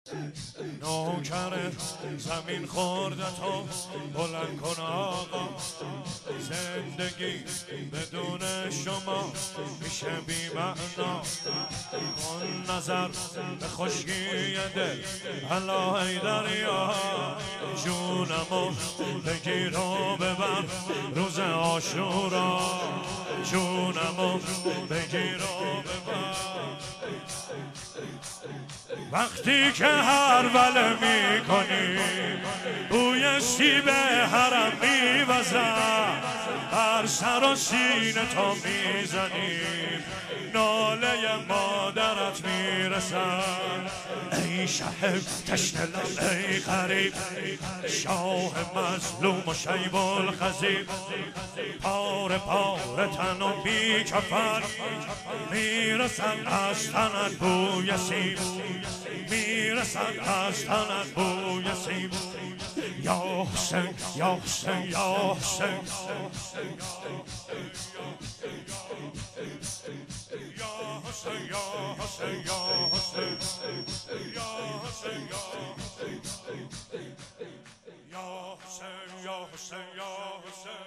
نوکر زمین خورده تو بلند کن آقا، زندگی بدون شما میشه بی معنا. کن نظر به خشکی دل علای دریا، جونمو بگیر و ببر روز عاشورا، جونمو بگیر و ببر. وقتی که هروله می کنی بوی سیب حرم میوزد، بر سر و سینه تو میزنیم ناله مادرت میرسد. ای شهر تشنه لب ای غریب، شاه مظلوم و شیب الخزیب، پاره پاره تن و بی کفن میرسد از تنت بوی سیب، میرسد از تنت بوی سیب. یا حسین یا حسین یا حسین، یا حسین یا حسین یا حسین، یا حسین یا حسین، یا حسین یا حسین یا حسین،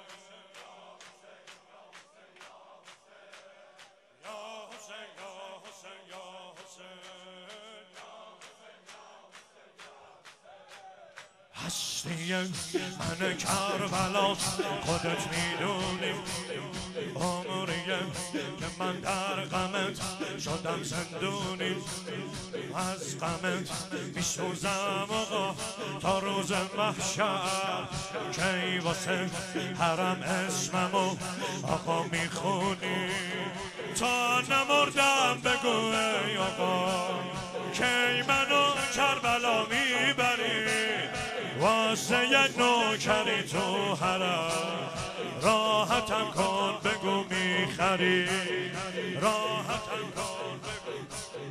هستی من کربلا خودت میدونی، عمریه که من در غمت شدم زندونی. از غمت میسوزم آقا تا روز محشر، کی واسه حرم اسممو آقا میخونی. تا نمردم بگو ای آقا کی منو کربلا میبری، واسه یک نوکری تو حرم راحتم کن بگو میخری، راحتم کن بگو.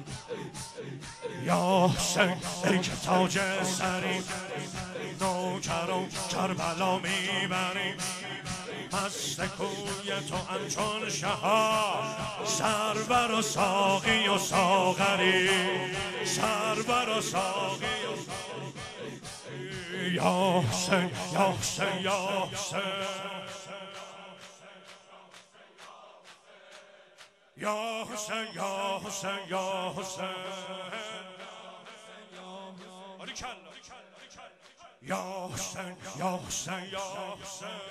یا حسین ای که تاج سری نوکر و کربلا میبری، مست کوی تو همچون شهاب، سرور و ساقی و ساغری، سرور و ساقی و ساغری. یا حسین یا حسین یا حسین، یا حسین یا حسین یا حسین، یا حسین یا حسین یا حسین.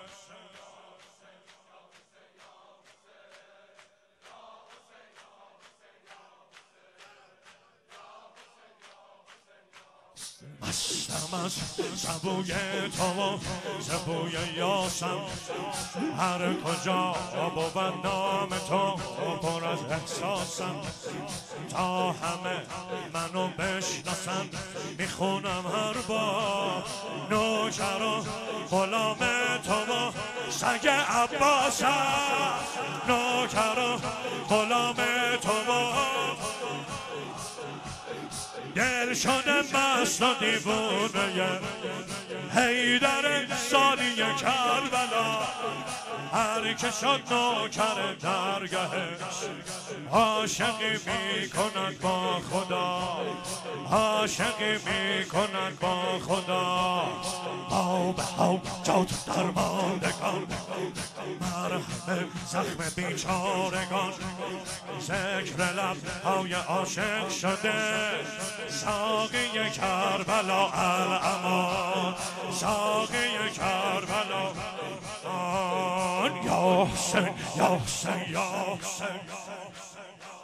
مستم از سبوی تو سبوی یاسم، هر کجا بود نام تو پر از احساسم. تا همه منو بشناسن میخونم هر بار، نوکر و غلام تو و سگ عباسم، نوکر و غلام تو و دل شده مست و دیوونه حیدر سالی کربلا. هر که شد نوکر درگهش عاشقی میکند با خدا، عاشقی میکند با خدا. آب حاجات درماندگان، مرهم زخم بیچارگان، ذکر لبهای عاشق شده ساقی کربلا الامان، ساقی کربلا. یا حسین یا حسین یا حسین،